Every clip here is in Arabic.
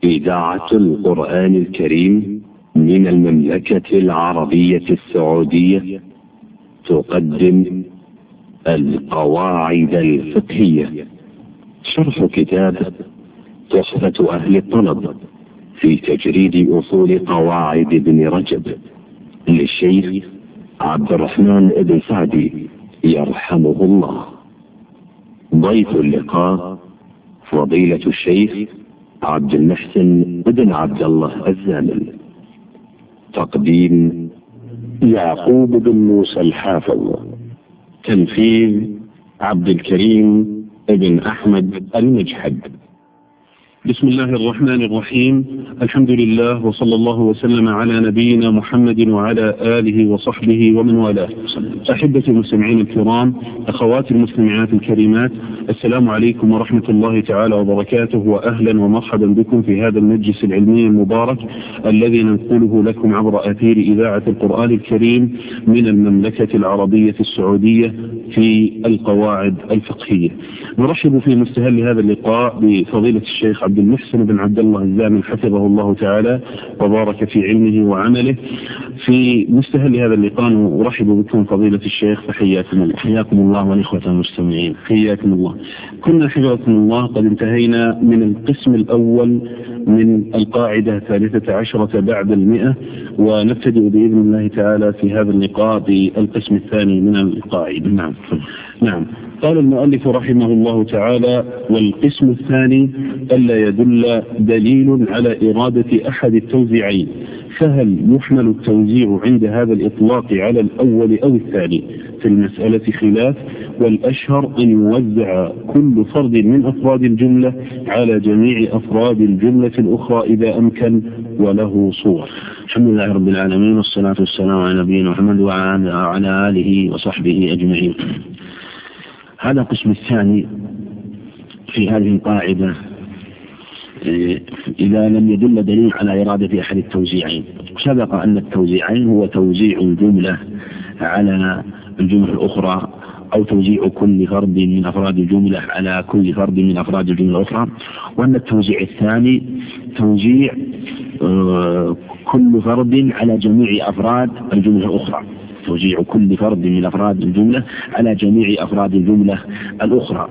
إذاعة القرآن الكريم من المملكة العربية السعودية تقدم القواعد الفقهية، شرح كتاب تحفة أهل الطلب في تجريد أصول قواعد ابن رجب للشيخ عبد الرحمن بن سعدي يرحمه الله. ضيف اللقاء فضيلة الشيخ عبد المحسن بن عبد الله الزامل. تقديم يعقوب بن موسى الحافظ. تنفيذ عبد الكريم بن أحمد المجحد. بسم الله الرحمن الرحيم. الحمد لله وصلى الله وسلم على نبينا محمد وعلى آله وصحبه ومن والاه. أحبة المستمعين الكرام، أخواتي المستمعات الكريمات، السلام عليكم ورحمة الله تعالى وبركاته، وأهلا ومرحبا بكم في هذا المجلس العلمي المبارك الذي ننقله لكم عبر أثير إذاعة القرآن الكريم من المملكة العربية السعودية في القواعد الفقهية. نرحب في مستهل هذا اللقاء بفضيلة الشيخ عبد المحسن بن عبد الله الزامل حفظه الله تعالى وبارك في علمه وعمله. في مستهل هذا اللقاء نرحب بكم فضيلة الشيخ، فحياكم الله. حياكم الله والإخوة المستمعين. حياكم الله. كنا حفظكم الله قد انتهينا من القسم الأول من القاعدة 13 بعد 100، ونبتدئ بإذن الله تعالى في هذا اللقاء بالقسم الثاني من القاعدة. نعم. قال المؤلف رحمه الله تعالى: والقسم الثاني ألا يدل دليل على إرادة أحد التوزيعين، فهل يحمل التوزيع عند هذا الإطلاق على الأول أو الثاني؟ في المسألة خلاف، والأشهر أن يوزع كل فرد من أفراد الجملة على جميع أفراد الجملة الأخرى إذا أمكن وله صور. الحمد لله رب العالمين، والصلاة والسلام على نبينا محمد وعلى آله وصحبه أجمعين. هذا القسم الثاني في هذه القاعدة إذا لم يدل دليل على إرادة أحد التوزيعين. سبق أن التوزيعين هو توزيع الجملة على الجملة الأخرى أو توزيع كل فرد من أفراد الجملة على كل فرد من أفراد الجملة الأخرى، وأن التوزيع الثاني توزيع كل فرد على جميع أفراد الجملة الأخرى، توزيع كل فرد من أفراد الجملة على جميع أفراد الجملة الأخرى.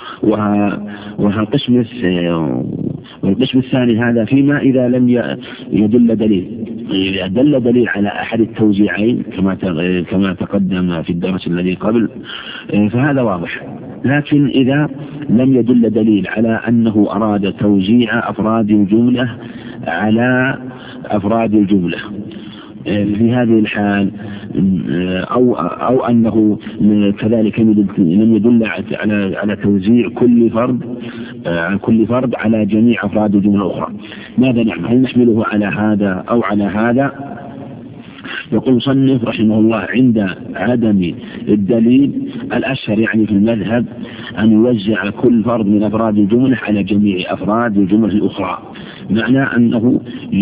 والقسم الثاني هذا فيما إذا لم يدل دليل. إذا دل دليل على أحد التوزيعين كما تقدم في الدرس الذي قبل فهذا واضح، لكن إذا لم يدل دليل على أنه أراد توزيع أفراد الجملة على أفراد الجملة في هذه الحال، أو أنه كذلك لم يدل على توزيع كل فرد على جميع أفراد الجملة الأخرى، ماذا نعمل؟ هل نحمله على هذا أو على هذا؟ يقول المصنف رحمه الله: عند عدم الدليل الأشهر يعني في المذهب أن يوزع كل فرد من أفراد الجملة على جميع أفراد الجملة الأخرى، معنى أنه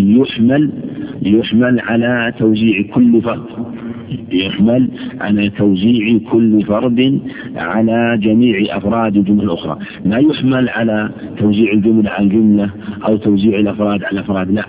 يحمل على توزيع كل فرد، يحمل على توزيع كل فرد على جميع أفراد الجملة الأخرى، لا يحمل على توزيع الجملة على الجملة أو توزيع الأفراد على الأفراد، لا.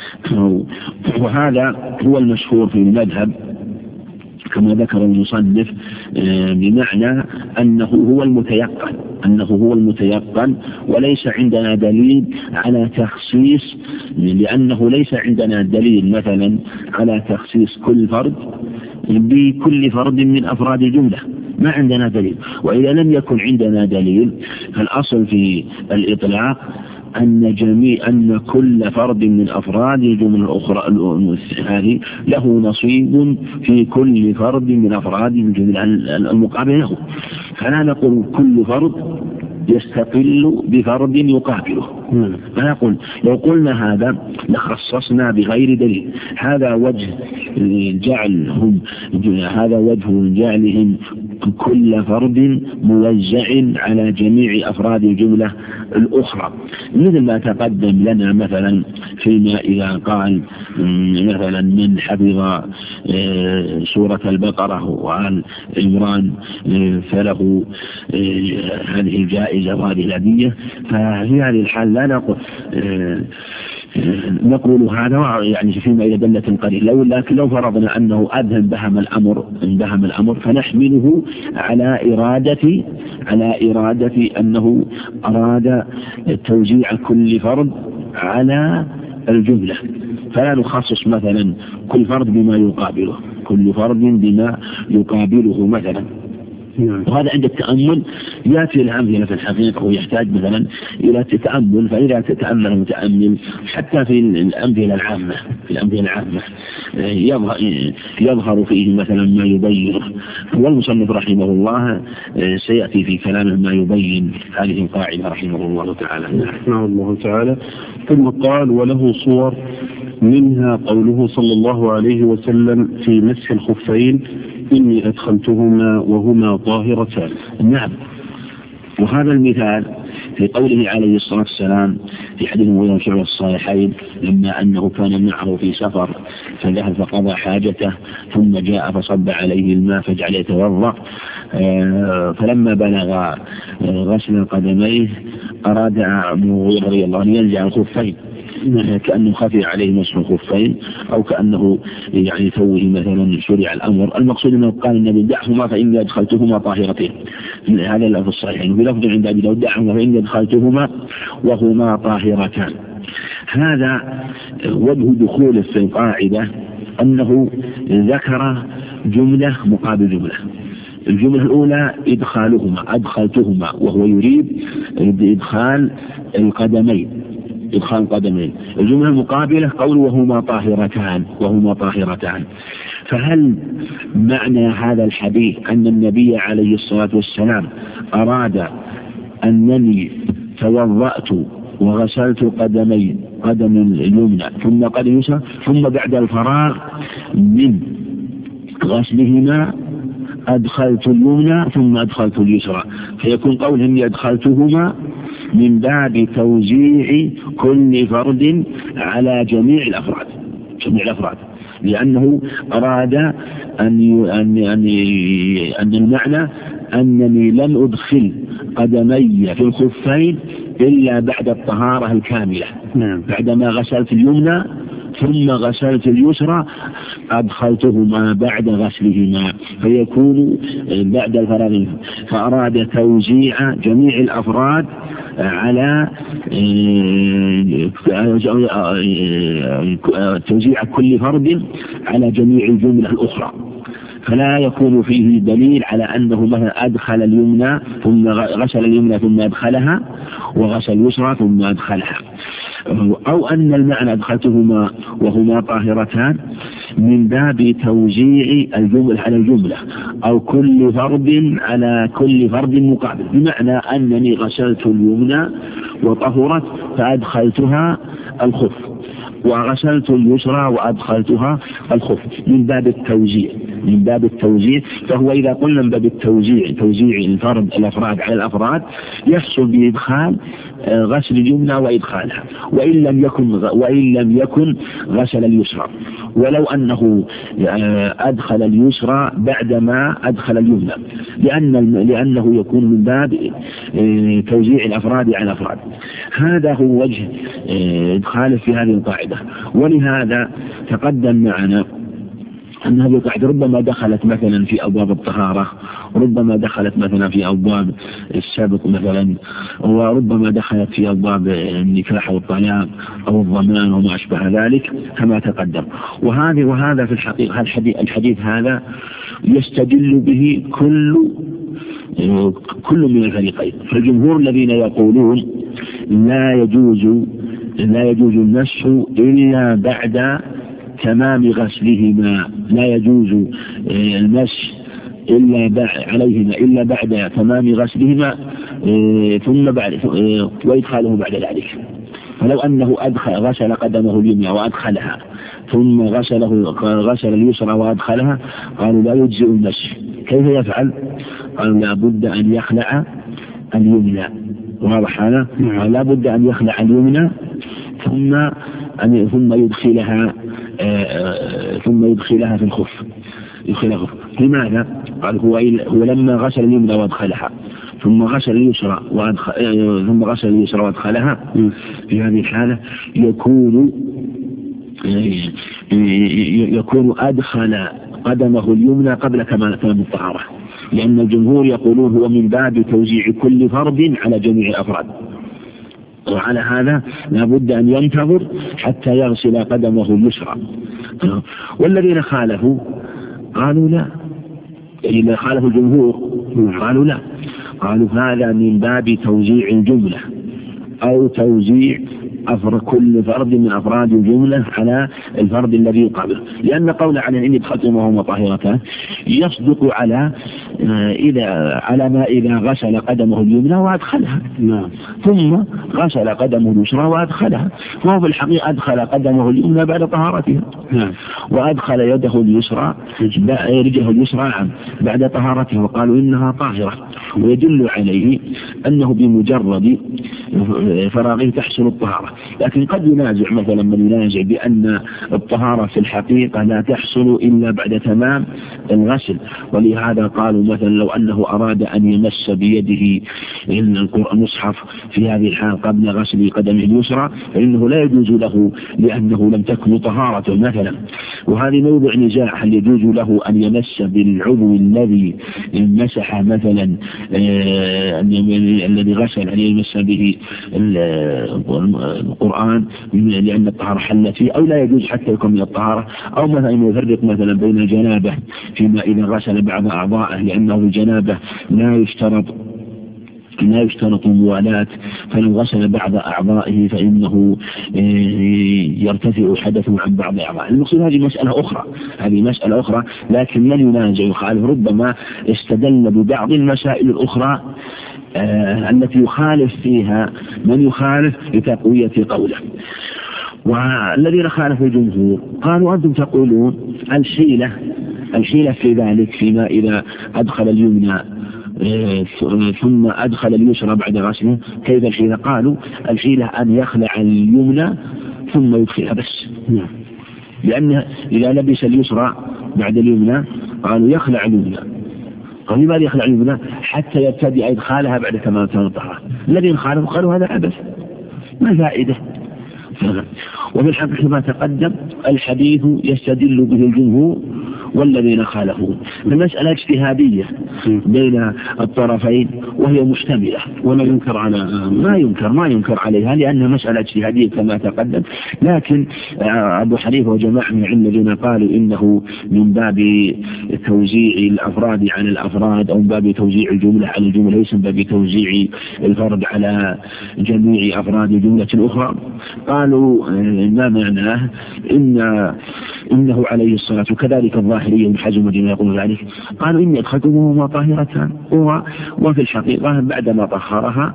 وهذا هو المشهور في المذهب كما ذكر المصنف، بمعنى أنه هو المتيقن وليس عندنا دليل على تخصيص، لأنه ليس عندنا دليل مثلا على تخصيص كل فرد بكل فرد من أفراد الجملة، ما عندنا دليل. وإذا لم يكن عندنا دليل فالأصل في الإطلاق أن كل فرد من أفراد الجملة الأخرى هذه له نصيب في كل فرد من أفراد الجملة المقابل له، فلا نقول كل فرد يستقل بفرد يقابله. فنقول لو قلنا هذا لخصصنا بغير دليل. هذا وجه جعلهم كل فرد موزع على جميع أفراد الجملة الأخرى، مثل ما تقدم لنا مثلا فيما إذا قال مثلا من حفظ سورة البقرة وآل عمران فله هذه الجائزة وهذه الهدية، ففي هذه الحال لا نقول هذا يعني فيما إذا دلت القرينة، لكن لو فرضنا أنه بهم الأمر فنحمله على إرادة أنه أراد توزيع كل فرد على الجملة، فلا نخصص مثلا كل فرد بما يقابله مثلا. وهذا عند التأمل يأتي الأمثلة في الحقيقة ويحتاج مثلا إلى تأمل، فإذا تتأمل المتأمل حتى في الأمثلة العامة يظهر فيه مثلا ما يبين، والمصنف رحمه الله سيأتي في كلامه ما يبين هذه القاعدة رحمه الله تعالى. رحمه الله تعالى. ثم قال: وله صور، منها قوله صلى الله عليه وسلم في مسح الخفين: إني أدخلتهما وهما طاهرتان. نعم، وهذا المثال في قوله عليه الصلاة والسلام في حديث مغيرة بن شعبة الصحيحين لما أنه كان معه في سفر فذهب فقضى حاجته ثم جاء فصب عليه الماء فجعل يتوضأ، فلما بلغ غسل قدميه أراد مغيرة رضي الله عنه ينزع الخفين، كأنه خفي عليه مسح الخفين أو كأنه يعني توه مثلا شرع الأمر. المقصود أنه قال النبي: دعهما فإني أدخلتهما طاهرتين. هذا اللفظ الصحيح. وفي لفظ عند أبي داود: دعهما فإني أدخلتهما وهما طاهرتان. هذا وجه دخوله في القاعدة، أنه ذكر جملة مقابل جملة. الجملة الأولى أدخلتهما، وهو يريد إدخال القدمين. الجملة المقابلة قول وهما طاهرتان. فهل معنى هذا الحديث أن النبي عليه الصلاة والسلام أراد أنني توضأت وغسلت قدم اليمنى ثم قدم اليسرى ثم بعد الفراغ من غسلهما أدخلت اليمنى ثم أدخلت اليسرى، فيكون قول إني أدخلتهما من باب توزيع كل فرد على جميع الأفراد، لأنه أراد أن المعنى أنني لم أدخل قدمي في الخفين إلا بعد الطهارة الكاملة. بعدما غسلت اليمنى ثم غسلت اليسرى أدخلتهما بعد غسلهما، فيكون بعد الفراغ. فأراد توزيع جميع الأفراد على توزيع كل فرد على جميع الجملة الأخرى، فلا يكون فيه دليل على أنه مثلا أدخل اليمنى ثم غسل اليمنى ثم أدخلها وغسل اليسرى ثم أدخلها، أو أن المعنى أدخلتهما وهما طاهرتان من باب توزيع الجملة على الجملة أو كل فرد على كل فرد مقابل، بمعنى أنني غسلت اليمنى وطهرت فأدخلتها الخف وغسلت اليسرى وأدخلتها الخف من باب التوزيع. فهو إذا قلنا من باب توزيع الأفراد على الأفراد يحصل بإدخال غسل اليمنى وإدخالها، وإن لم يكن غسل اليسرى، ولو أنه أدخل اليسرى بعدما أدخل اليمنى، لأنه يكون من باب توزيع الأفراد على الأفراد. هذا هو وجه إدخاله في هذه القاعدة. ولهذا تقدم معنا أن هذه القاعدة ربما دخلت مثلا في أبواب الطهارة، وربما دخلت مثلا في أبواب السابق مثلا، وربما دخلت في أبواب النكاح والطلاق أو الضمان وما أشبه ذلك كما تقدم. وهذا في الحقيقة الحديث هذا يستدل به كل من الفريقين. فالجمهور الذين يقولون لا يجوز المسح إلا بعد تمام غسلهما، لا يجوز المسح عليهما إلا بعد تمام غسلهما ثم وإدخاله بعد ذلك. فلو أنه غسل قدمه اليمنى وأدخلها ثم غسل اليسرى وأدخلها قالوا لا يجزئ المسح كيف يفعل؟ قال لا بد أن يخلع اليمنى، واضح هذا؟ لا بد أن يخلع اليمنى ثم يدخلها في الخف. لماذا؟ قال هو لما غسل اليمنى وادخلها ثم غسل اليسرى وادخلها في هذه الحالة يكون أدخل قدمه اليمنى قبل كمال الطهارة، لأن الجمهور يقولون هو من باب توزيع كل فرد على جميع الأفراد، وعلى هذا لا بد أن ينتظر حتى يغسل قدمه اليسرى. والذين خالفوا قالوا لا، إذا خالفوا الجمهور قالوا لا، قالوا هذا من باب توزيع الجملة أو توزيع كل فرد من أفراد الجملة على الفرد الذي يقابله، لأن قول على إني دخلتموهما طاهرتان يصدق على ما إذا غسل قدمه اليمنى وأدخلها ثم غسل قدمه اليسرى وأدخلها، وهو في الحقيقة أدخل قدمه اليمنى بعد طهارتها وأدخل يده اليسرى رجله اليسرى بعد طهارتها، وقالوا إنها طاهرة، ويدل عليه أنه بمجرد فراغه تحصل الطهارة. لكن قد ينازع مثلا من ينازع بأن الطهارة في الحقيقة لا تحصل إلا بعد تمام الغسل، ولهذا قالوا مثلا لو أنه أراد أن يمس بيده المصحف في هذه الحال قبل غسل قدمه اليسرى فإنه لا يجوز له لأنه لم تكن طهارته مثلا. وهذه موضع نزاع، هل يجوز له أن يمس بالعضو الذي مسح مثلا الذي غسل أن يمس به القرآن لأن الطهارة حلت فيه، أو لا يجوز حتى يكون من الطهارة، أو مثلا يفرق مثلا بين الجنابة فيما إذا غسل بعض أعضائه، لأنه الجنابة لا يشترط الموالاة، فلو غسل بعض أعضائه فإنه يرتفع حدثه عن بعض أعضائه. المقصود هذه مسألة أخرى، لكن من ينازع يخالف ربما استدل ببعض المسائل الأخرى التي يخالف فيها من يخالف لتقوية قوله. والذين خالفوا الجمهور قالوا أنتم تقولون الحيلة في ذلك فيما إذا أدخل اليمنى ثم أدخل اليسرى بعد غسله، كيف الحيلة؟ قالوا الحيلة أن يخلع اليمنى ثم يدخلها بس، لأن إذا لبس اليسرى بعد اليمنى قالوا يخلع اليمنى. قالوا لماذا يخلع اليمنى؟ حتى يبتدئ إدخالها بعد تمام الطهارة. الذين خالفوا قالوا هذا عبث ما فائدة. وفي الحقيقة ما تقدم الحديث يستدل به الجمهور والذين خالفوه. المسألة اجتهادية بين الطرفين وهي مشتملة، ولا ينكر على ما ينكر عليها لأنها مسألة اجتهادية كما تقدم. لكن أبو حنيفة وجماعة من الذين قالوا إنه من باب توزيع الأفراد على الأفراد، أو من باب توزيع الجملة على الجملة، ليس من باب توزيع الفرد على جميع أفراد جملة أخرى. قالوا ما معناه إنه عليه الصلاة، وكذلك الظاهرية من حزم الدين يقول ذلك، قالوا إني أدخلتموهما طاهرتان، وفي الحقيقة بعدما طهرها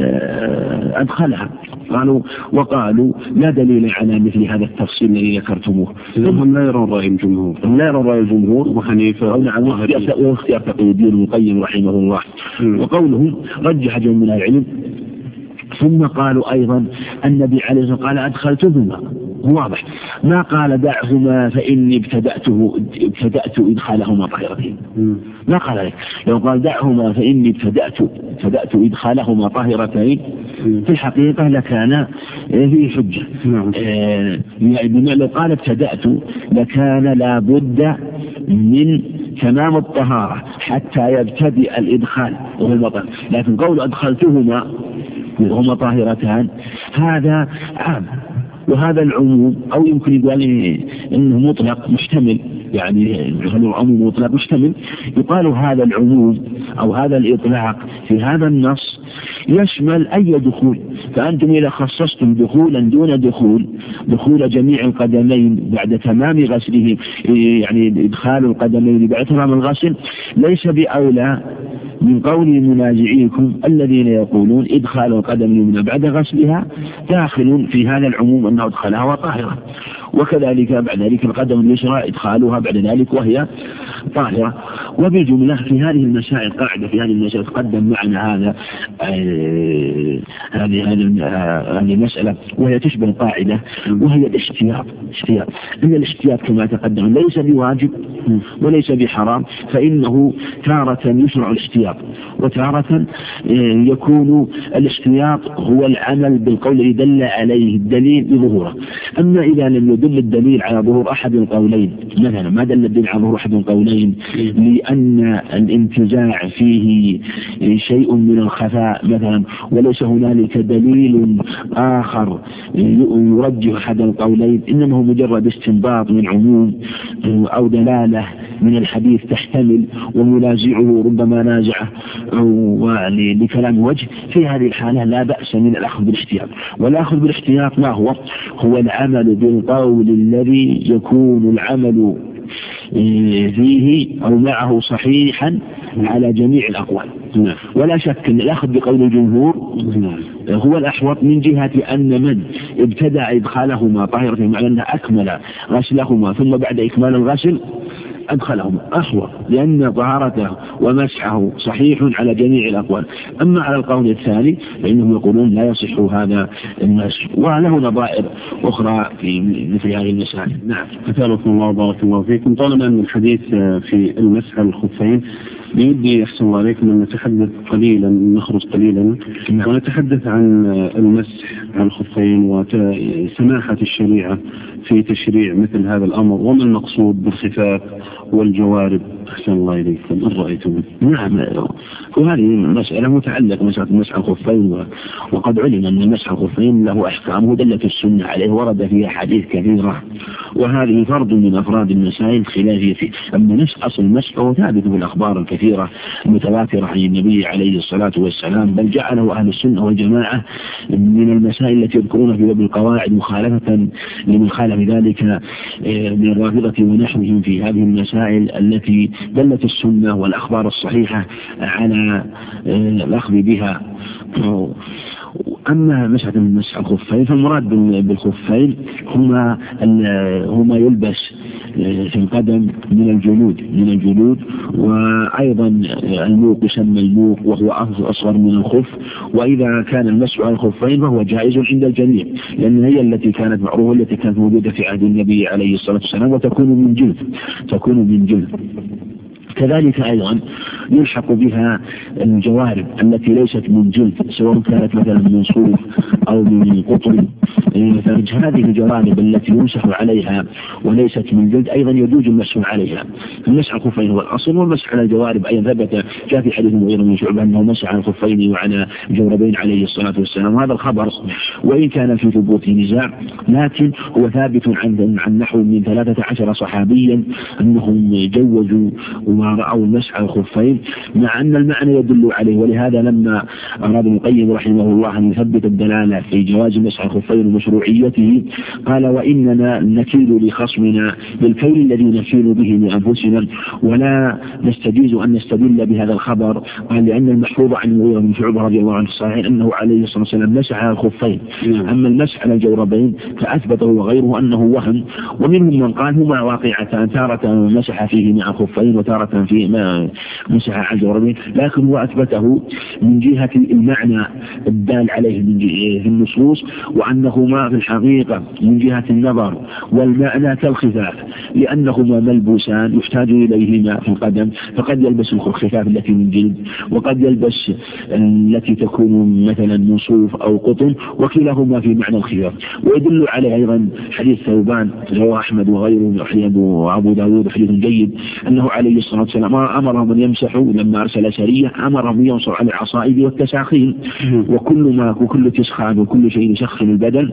أدخلها. وقالوا لا دليل على مثل هذا التفصيل الذي ذكرتموه. هم لا يرون رأي الجمهور وحنيفة واختيار تقي الدين ابن القيم رحمه الله. وقولهم رجح جمع من العلم. ثم قالوا أيضا النبي عليه الصلاة والسلام قال أدخلتهما، واضح، ما قال دعهما فإني ابتدأت إدخالهما طاهرتين، ما قال ذلك. لو قال دعهما فإني ابتدأت إدخالهما طاهرتين في الحقيقة لكان فيه حجة. يعني لو قال ابتدأت لكان لابد من تمام الطهارة حتى يبتدئ الإدخال وهو المطهر، لكن قول أدخلتهما وهما طاهرتان هذا عام، وهذا العموم أو يمكن يقال إنه مطلق محتمل، يعني العموم مطلق محتمل. يقال هذا العموم أو هذا الإطلاق في هذا النص يشمل أي دخول، فأنتم إذا خصصتم دخولا دون دخول جميع القدمين بعد تمام غسله، يعني إدخال القدمين بعد تمام الغسل، ليس بأولى من قول منازعيكم الذين يقولون إدخال القدم اليمنى بعد غسلها داخل في هذا العموم أنه أدخلها وطاهرة، وكذلك بعد ذلك القدم اليسرى إدخالها بعد ذلك وهي طاهرة. وبالجملة في هذه المسائل قاعدة في هذه المسائل تقدم معنا هذه المسألة، وهي تشبه القاعدة، وهي الاحتياط. إن الاحتياط كما تقدم ليس بواجب وليس بحرام، فإنه تارة يشرع الاحتياط وتارة يكون الاحتياط هو العمل بالقول الذي دل عليه الدليل بظهوره. أما إذا لم يدل الدليل على ظهور أحد القولين، مثلا ما دل الدليل على ظهور أحد القولين لأن الانتزاع فيه شيء من الخفاء مثلا، وليس هنالك دليل آخر يرجح أحد القولين، إنما هو مجرد استنباط من عموم أو دلالة من الحديث تحتمل ومنازعه ربما نازعه لكلام وجه، في هذه الحالة لا بأس من الأخذ بالاحتياط. والأخذ بالاحتياط ما هو العمل بالقول الذي يكون العمل فيه أو معه صحيحا على جميع الأقوال. ولا شك أن الأخذ بقول الجمهور هو الأحوط من جهة أن من ابتدع إدخالهما طاهرة مع أنه أكمل غسلهما ثم بعد إكمال الغسل أدخلهما أحوط، لأن طهارته ومسحه صحيح على جميع الأقوال. أما على القول الثاني فإنهم يقولون لا يصح هذا المسح، وله نظائر أخرى في مثل هذه المسائل. نعم. أثابكم الله وبارك الله فيكم. طالما أن الحديث في المسح على الخفين بيدي أحسن الله عليكم أن نتحدث قليلا، نخرج قليلا ونتحدث عن المسح على الخفين وسماحة الشريعة في تشريع مثل هذا الأمر، وما المقصود بالخفاف والجوارب. أحسن الله إليكم، إن رأيتم. نعم، وهذه مسألة متعلقة مسألة مسح الخفين، وقد علم أن مسح الخفين له أحكامه دلت السنة عليه، ورد فيها حديث كثيرة، وهذه فرد من أفراد المسائل الخلافية فيه. أما نفس أصل المسح هو ثابت بالأخبار الكثيرة المتواترة عن النبي عليه الصلاة والسلام، بل جعله أهل السنة والجماعة من المسائل التي يذكرون في باب القواعد مخالفة لمن خالف ذلك من الرافضة ونحوهم في هذه المسائل التي دلت السنة والأخبار الصحيحة على الأخذ بها. أما مسح الخفين فالمراد بالخفين هما يلبس في القدم من الجلود، وأيضا الموق يسمى الموق وهو أصغر من الخف. وإذا كان المسح على الخفين فهو جائز عند الجميع، لأن هي التي كانت معروفة التي كانت موجودة في عهد النبي عليه الصلاة والسلام، وتكون من جلد. كذلك أيضا يلحق بها الجوارب التي ليست من جلد، سواء كانت مثلا من صوف أو من قطن. هذه الجوارب التي يمسح عليها وليست من جلد أيضا يجوز المسح عليها. المسح على الخفين هو الأصل، والمسح على الجوارب أيضا ثبت جاء في حديث مغيرة بن شعبة أنه مسح على الخفين وعلى الجوربين عليه الصلاة والسلام. وهذا الخبر وإن كان في ثبوت نزاع، لكن هو ثابت عن نحو من 13 صحابيا أنهم جوزوا ورأوا المسح على الخفين، مع أن المعنى يدل عليه. ولهذا لما أراد ابن القيم رحمه الله أن يثبت الدلالة في جواز مسح الخفين ومشروعيته قال: وإننا نكيل لخصمنا بالكيل الذي نكيل به لأنفسنا، ولا نستجيز أن نستدل بهذا الخبر. قال: لأن المحفوظ عن المغيرة بن شعبة رضي الله عنه الصحيح أنه عليه الصلاة والسلام مسح على الخفين، أما المسح على الجوربين فأثبته وغيره أنه وهم. ومنهم من قال هما واقعتان، تارة مسح فيه مع الخفين وتارة فيه ما مسح على الجوربين، لكن هو أثبته من جهة المعنى الدال عليه في النصوص، وأنهما في الحقيقة من جهة النظر والمعنى كالخفاف، لأنهما ملبوسان يحتاج إليهما في القدم، فقد يلبس الخفاف التي من جلد، وقد يلبس التي تكون مثلا من صوف أو قطن، وكلاهما في معنى الخفاف. ويدل عليه أيضا حديث ثوبان رواه أحمد وغيره وأبو داود حديث جيد أنه عليه الصلاة والسلام أمرهم أن يمسحوا لما أرسل سرية، أمرهم أن ينصروا على العصائب والتساخين، وكل تسخان وكل شيء يسخن البدن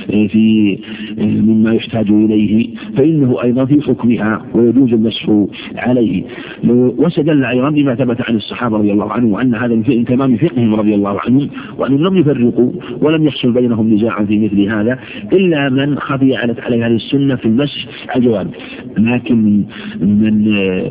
في مما يحتاج إليه فإنه أيضا في حكمها ويجوز المسح عليه. واستدل أيضا بما ثبت عن الصحابة رضي الله عنهم، وأن هذا من تمام فقههم رضي الله عنهم، وأنهم لم يفرقوا ولم يحصل بينهم نزاع في مثل هذا إلا من خفي عليه هذه السنة في المسح على الجوارب. لكن من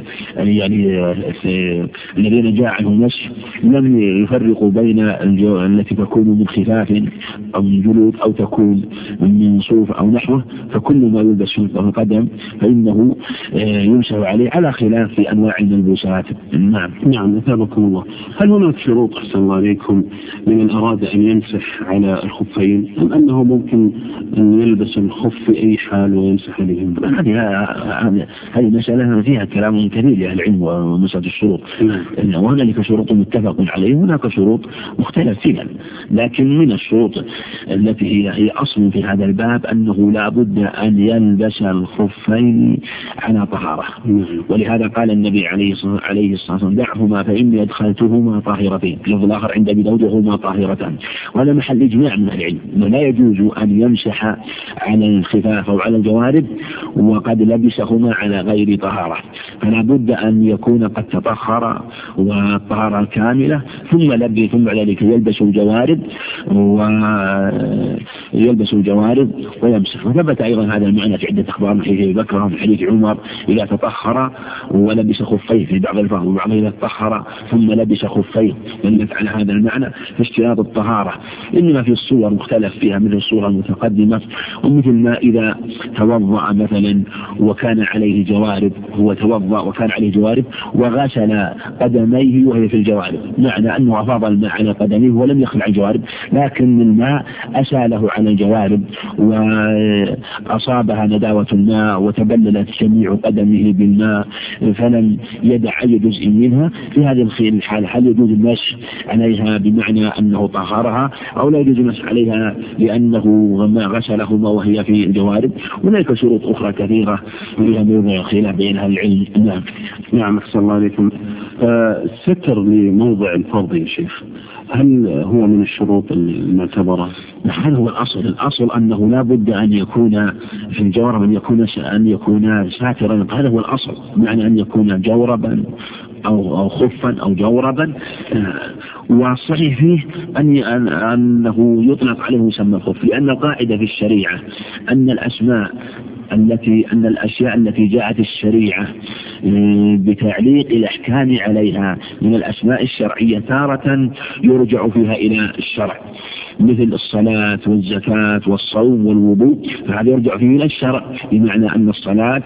الذين جاء عنهم المسح لم يفرقوا بين التي تكون من خفاف أو من جلود أو تكون من صوف صوف أو نحوه، فكل ما يلبس في القدم فإنه يمسح عليه، على خلاف في أنواع الملبوسات. نعم أثابكم الله. هل هناك شروط أحسن الله عليكم لمن أراد أن يمسح على الخفين، أم أنه ممكن أن يلبس الخف في أي حال ويمسح عليهم؟ هذه مسألة فيها كلام كثير لأهل العلم ومسألة الشروط. وهناك شروط متفق عليه، هناك شروط مختلف فيها، لكن من الشروط التي هي أصل في هذا الباب أنه لا بد أن يلبس الخفين على طهارة. ولهذا قال النبي عليه الصلاة والسلام: دعهما فإني أدخلتهما طاهرتين. اللفظ الآخر عند أبي داود: هما طاهرتان. وهذا محل إجماع من العلم أنه لا يجوز أن يمسح على الخفاف أو على الجوارب وقد لبسهما على غير طهارة، فلا بد أن يكون قد تطهر والطهارة كاملة ثم بعد ذلك يلبس الجوارب ويمسح. وثبت أيضا هذا المعنى في عدة أخبار من حديث أبي بكر ومن حديث عمر: إذا تطهر ولبس خفيه في بعض الفهم، وبعض إذا تطهر ثم لبس خفيه، دلت على هذا المعنى في اشتراط الطهارة. إنما في الصور مختلف فيها، مثل الصورة المتقدمة، ومثل ما إذا توضأ مثلا وكان عليه جوارب، هو توضأ وكان عليه جوارب وغسل قدميه وهي في الجوارب، معنى أنه أفاض الماء على قدميه ولم يخلع الجوارب، لكن الماء أساله على الجوارب وأصابها نداوة الماء وتبللت جميع قدمه بالماء فلم يدع أي جزء منها. في هذه الحالة هل يجوز المسح عليها بمعنى أنه طهرها، أو لا يجوز المسح عليها لأنه ما غسلهما وهي في الجوارب؟ هناك شروط أخرى كثيرة فيها موضع خلاف بين أهل العلم. نعم أحسن الله عليكم. ستر لموضع الفرض يا شيخ، هل هو من الشروط المعتبرة؟ هذا هو الأصل أنه لا بد أن يكون في الجورب أن يكون ساترا. هذا هو الأصل، معنى أن يكون جوربا أو خفا أو جوربا. والصحيح فيه أنه يطلق عليه مسمى الخف، لأن القاعدة في الشريعة أن الأشياء التي جاءت الشريعة بتعليق الأحكام عليها من الأسماء الشرعية تارة يرجع فيها إلى الشرع، مثل الصلاة والزكاة والصوم والوضوء، فهذا يرجع فيه إلى الشرع، بمعنى أن الصلاة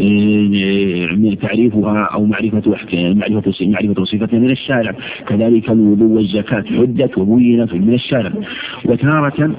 تعريفها أو معرفة صفتها من الشارع، كذلك الوضوء والزكاة حدت وبينت من الشارع. وتارة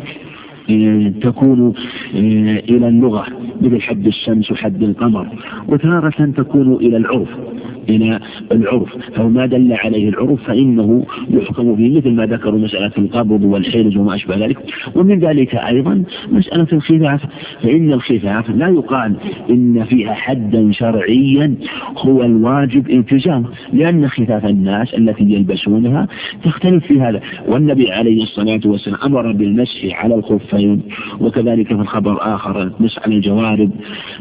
تكون إلى اللغة مثل حد الشمس وحد القمر، وتارة تكون إلى العرف، فما دل عليه العرف فإنه يحكم به، مثل ما ذكروا مسألة القبض والحرز وما أشبه ذلك. ومن ذلك أيضا مسألة الخفاف، فإن الخفاف لا يقال إن فيها حدا شرعيا هو الواجب التزامه، لأن خفاف الناس التي يلبسونها تختلف في هذا. والنبي عليه الصلاة والسلام أمر بالمسح على الخفين، وكذلك في الخبر آخر مسح على الجوارب.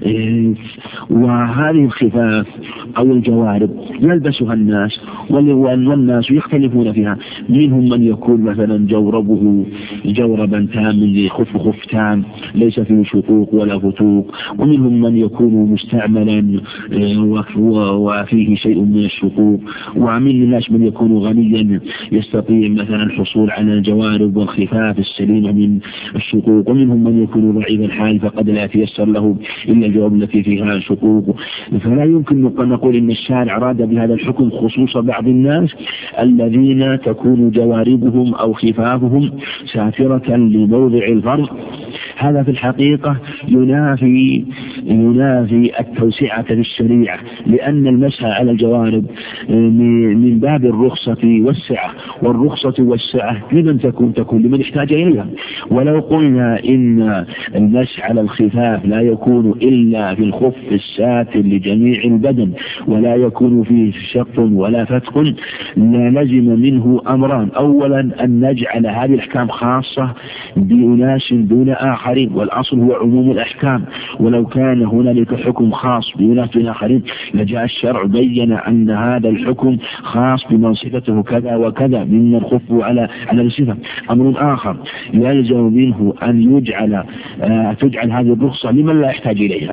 وهذه الخفاف أو الجوارب يلبسها الناس والناس يختلفون فيها، منهم من يكون مثلا جوربه جوربا تام خف تام ليس فيه شقوق ولا فتوق، ومنهم من يكون مستعملا وفيه شيء من الشقوق، ومن الناس من يكون غنيا يستطيع مثلا الحصول على الجوارب والخفاف السليمة من الشقوق، ومنهم من يكون ضعيف الحال فقد لا يتيسر له إلا الجوارب التي فيها شقوق. فلا يمكن أن نقول إن الشارع أراد بهذا الحكم خصوص بعض الناس الذين تكون جواربهم أو خفافهم ساترة لموضع الفرض. هذا في الحقيقة ينافي التوسعة في الشريعة، لأن المسح على الجوارب من باب الرخصة والسعة، والرخصة والسعة لمن تكون لمن احتاج إليها. ولو قلنا إن المسح على الخفاف لا يكون إلا في الخف الساتر لجميع البدن ولا يكون فيه شق ولا فتق، لازم منه أمران: أولا أن نجعل هذه الأحكام خاصة بأناس دون آخرين، والأصل هو عموم الأحكام، ولو كان هنالك حكم خاص بأناس دون آخرين لجاء الشرع بين أن هذا الحكم خاص بمن صفته كذا وكذا ممن خفوا على الصفة. أمر آخر يلزم منه أنه أن تجعل هذه الرخصة لمن لا يحتاج إليها،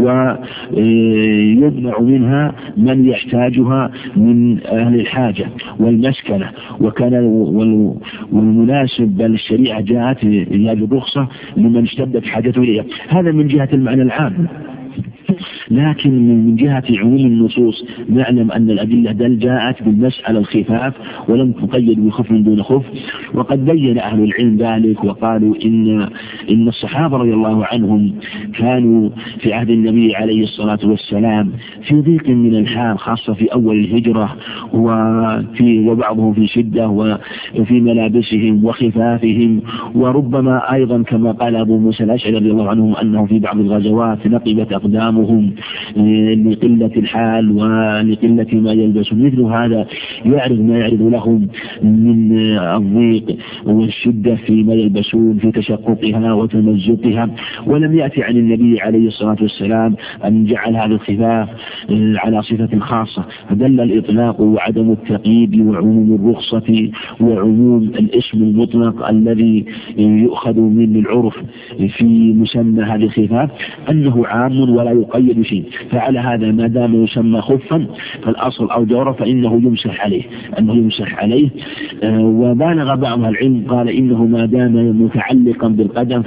ويمنع منها من يحتاجها من أهل الحاجة والمسكنة. وكان والمناسب بل الشريعة جاءت بهذه الرخصة لمن اشتدت حاجته إليها. هذا من جهة المعنى العام. لكن من جهة عموم النصوص نعلم أن الأدلة دل جاءت بالمسح على الخفاف ولم تقيد بخف دون خف. وقد بين أهل العلم ذلك وقالوا إن الصحابة رضي الله عنهم كانوا في عهد النبي عليه الصلاة والسلام في ضيق من الحال، خاصة في أول الهجرة، وبعضهم في شدة وفي ملابسهم وخفافهم، وربما أيضا كما قال أبو موسى الأشعري رضي الله عنه أنه في بعض الغزوات نقبت أقدامهم لقلة الحال ولقلة ما يلبسون. مثل هذا يعرض ما يعرض لهم من الضيق والشدة فيما يلبسون في تشققها وتمزقها. ولم يأتي عن النبي عليه الصلاة والسلام أن جعل هذا الخفاف على صفة خاصة، فدل الإطلاق وعدم التقييد وعموم الرخصة وعموم الاسم المطلق الذي يؤخذ من العرف في مسمى هذه الخفاف أنه عام ولا يقيد شيء. فعلى هذا ما دام يسمى خفا فالأصل أو جورا فإنه يمسح عليه. وبالغ بعض العلم قال إنه ما دام متعلقا بالقدم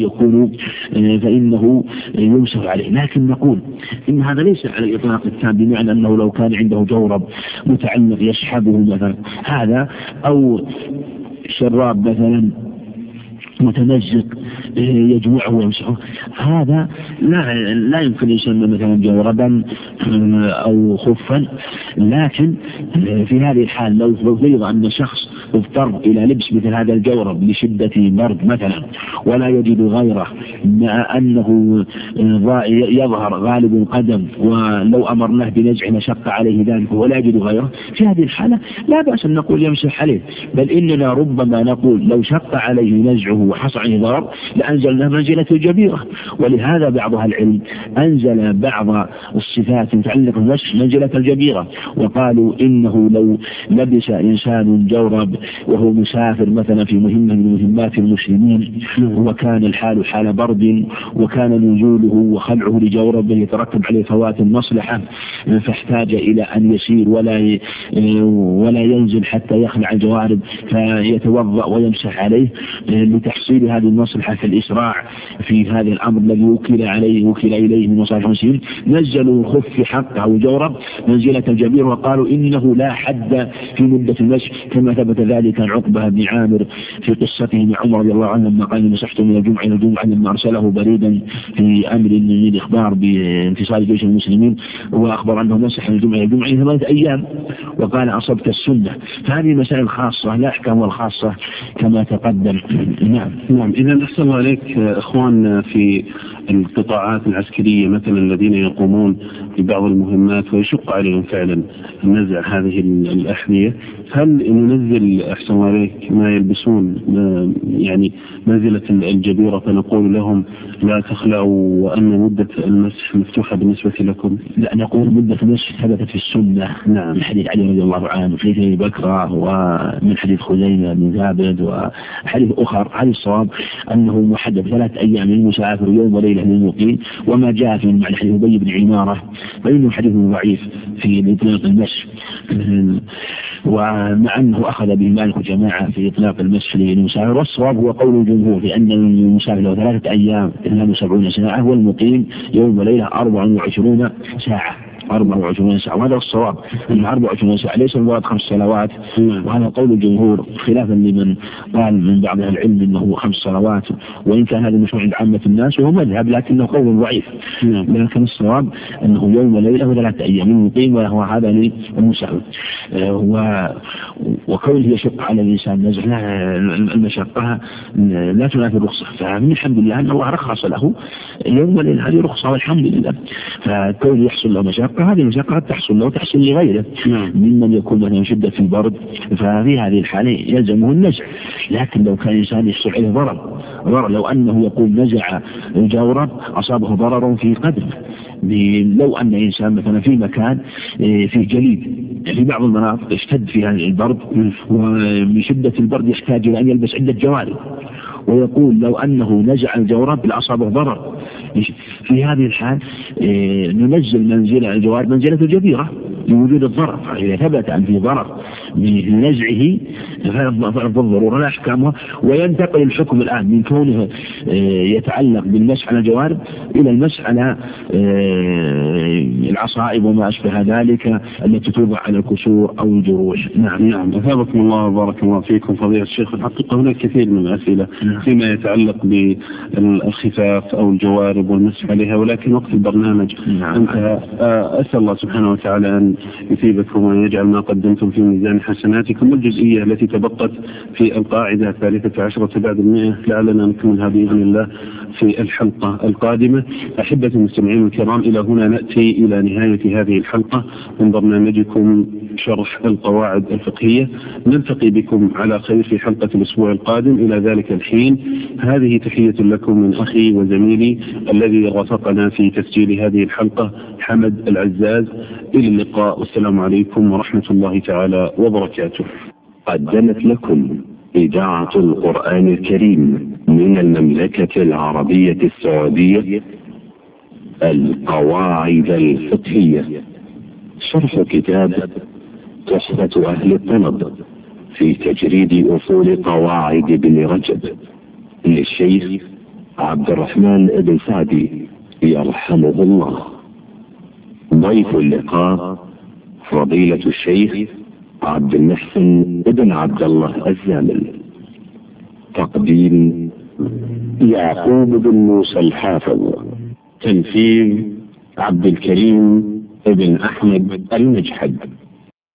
فإنه يمسح عليه. لكن نقول إن هذا ليس على الإطلاق التام، بمعنى أنه لو كان عنده جورب متعلق يسحبه مثلا هذا، أو شراب مثلا متمزق يجمعه ويمسحه، هذا لا يمكن يسمى مثلا جوربا أو خفا. لكن في هذه الحال لو فرض أن شخص اضطر إلى لبس مثل هذا الجورب لشدة برد مثلا ولا يجد غيره، مع أنه يظهر غالب القدم ولو أمرناه بنزع مشق عليه ذلك ولا يجد غيره، في هذه الحالة لا بأس أن نقول يمسح عليه، بل إننا ربما نقول لو شق عليه نزعه وحصل عليه ضرر لأنزلنا منزلة الجبيرة. ولهذا بعض العلم أنزل بعض الصفات المتعلقة بالمسح منزلة الجبيرة، وقالوا إنه لو لبس إنسان جورب وهو مسافر مثلا في مهمة من مهمات المسلمين وكان الحال حال برد وكان نزوله وخلعه لجوربه يترتب عليه فوات المصلحة فاحتاج إلى أن يسير ولا ينزل حتى يخلع الجوارب فيتوضأ ويمسح عليه لتحصيل هذه المصلحة في الإسراع في هذا الأمر الذي وكل إليه من مصالح المسلمين، نزلوا الخف حقه أو جورب منزلة الجبير، وقالوا إنه لا حد في مدة المسح، كما ثبت ذلك عن عقبة بن عامر في قصته مع عمر رضي الله عنه لما قال مسحت من الجمعة إلى الجمعة لما أرسله بريدا في أمر من الإخبار بانتصار جيش المسلمين، وأخبر أنه مسح من الجمعة إلى الجمعة 8 أيام وقال أصبت السنة. فهذه مسائل خاصة لا أحكام الخاصة كما تقدم. نعم. إذا أحسن الله عليك إخواننا في القطاعات العسكرية مثلا الذين يقومون ببعض المهمات ويشق عليهم فعلا نزع هذه الأحذية، هل ننزل أحسن الله عليك ما يلبسون يعني منزلة الجبيرة فنقول لهم لا تخلعوا وأن مدة المسح مفتوحة بالنسبة لكم؟ لا، نقول مدة المسح ثبتت في السنة. نعم، من حديث علي رضي الله عنه وحديث أبي بكر ومن حديث خزيمة بن ثابت وحديث أخر. هذه الصواب أنه محدد 3 أيام للمسافر يوم وليلة للمقيم. وما جاء في معنى حديث أبي بن عمارة فإنه حديث ضعيف في إطلاق المسح، ومع أنه أخذ به مالك جماعة في إطلاق المسح للمسافر. والصواب هو قول الجمهور في أن المسافر له 3 أيام 72 ساعة والمقيم يوم وليلة 24 ساعة. 24 ساعة، وهذا الصواب أن 24 ساعة ليس المراد 5 صلوات، وهذا قول الجمهور خلافا لمن قال من بعض العلم أنه 5 صلوات، وإن كان هذا مشروع عند عامة الناس وهو مذهب لكنه قول ضعيف. لكن الصواب أنه يوم وليلة 3 أيام المقيم وهو هذا للمسافر. وكونه يشق على الإنسان نزع المشقة لا تنافي الرخصة، فمن الحمد لله أن الله رخص له يوم وليلة، هذه رخصة والحمد لله. فكونه يحصل له مشقة هذه المشقة قد تحصل له وتحصل لغيره ممن يكون مثلا شدة في البرد، ففي هذه الحالة يلزمه النزع. لكن لو كان إنسان يحصل عليه ضرر لو أنه يقول نزع جورب أصابه ضرر في قدم، لو أن إنسان مثلا في مكان فيه جليد في بعض المناطق اشتد فيها البرد ومن شدة البرد يحتاج إلى أن يلبس عدة جوارب، ويقول لو أنه نزع الجورب لأصابه ضرر. في هذه الحال ننزل منزل الجوارب منزلة الجبيرة لوجود الضرر، فإذا ثبت أن في ضرر بنزعه فالضرورة لا أحكامها. وينتقل الحكم الآن من كونه يتعلق بالمسح على الجوارب إلى المسح على العصائب وما أشبه ذلك التي توضع على الكسور أو الجروح. نعم أثابكم الله وبارك الله فيكم فضيلة الشيخ. الحقيقة هناك كثير من الأسئلة فيما يتعلق بالخفاف أو الجوارب والمسح عليها، ولكن وقت البرنامج أنت أسأل الله سبحانه وتعالى أن يثيبكم وأن يجعل ما قدمتم في ميزان حسناتكم. والجزئية التي تبقت في القاعدة 13 بعد 100 لعلنا نكملها بإذن الله في الحلقة القادمة. أحبة المستمعين الكرام، إلى هنا نأتي إلى نهاية هذه الحلقة من برنامجكم شرح القواعد الفقهية. نلتقي بكم على خير في حلقة الأسبوع القادم. إلى ذلك الحين هذه تحية لكم من أخي وزميلي الذي رافقنا في تسجيل هذه الحلقة حمد العزاز. إلى اللقاء والسلام عليكم ورحمة الله تعالى وبركاته. قدمت لكم إذاعة القرآن الكريم من المملكة العربية السعودية القواعد الفقهية، شرح كتاب تحفة أهل الطلب في تجريد أصول قواعد ابن رجب للشيخ عبد الرحمن بن سعدي يرحمه الله. ضيف اللقاء فضيلة الشيخ عبد المحسن بن عبد الله الزامل. تقديم يعقوب بن موسى الحافظ. تنفيذ عبد الكريم بن أحمد المجحد.